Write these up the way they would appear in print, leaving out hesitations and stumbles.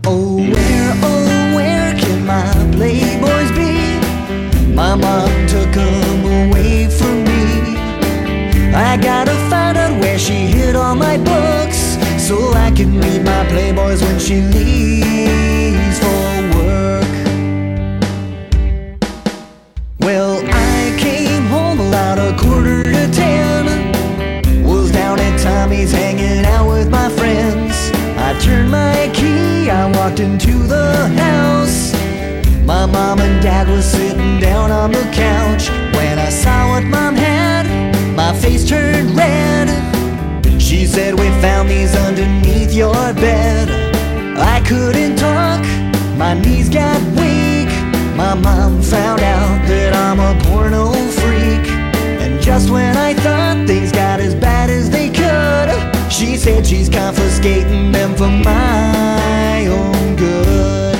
Oh, where can my playboys be? My mom took them away from me. I gotta find out where she hid all my books, so I can read my playboys when she leaves for work. Well, I came home about 10:15. Was down at Tommy's hanging out with my friends. I turned my key, I walked into the house. My mom and dad was sitting down on the couch. When I saw what mom had, my face turned red. She said, "We found these underneath your bed." I couldn't talk, my knees got weak. My mom found out that I'm a porno freak. And just when I thought things got as bad as they could, she said she's confiscating them for my own good.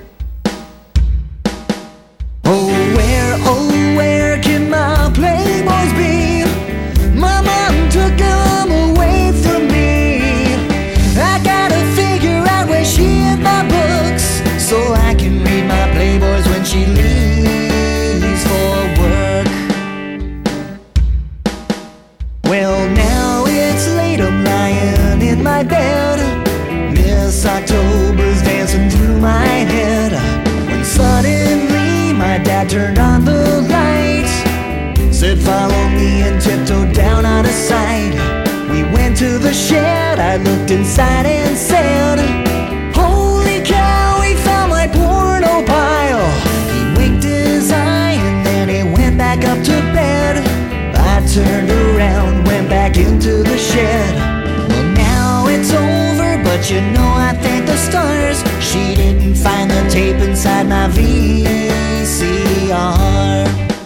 Oh, where can my playboys be? My mom took them away from me. I gotta figure out where she hid my books, so I can read my playboys when she leaves for work. Well, now it's late, I'm lying in my bed. Miss October's dancing through my head, when suddenly my dad turned on the light, said follow me, and tiptoed down out of sight. We went to the shed, I looked inside and said, "Holy cow, we found my porno pile." He winked his eye and then he went back up to bed. I turned around, went back into the shed. Well, now it's over, but you know I thank the stars she didn't find the tape inside my VCR.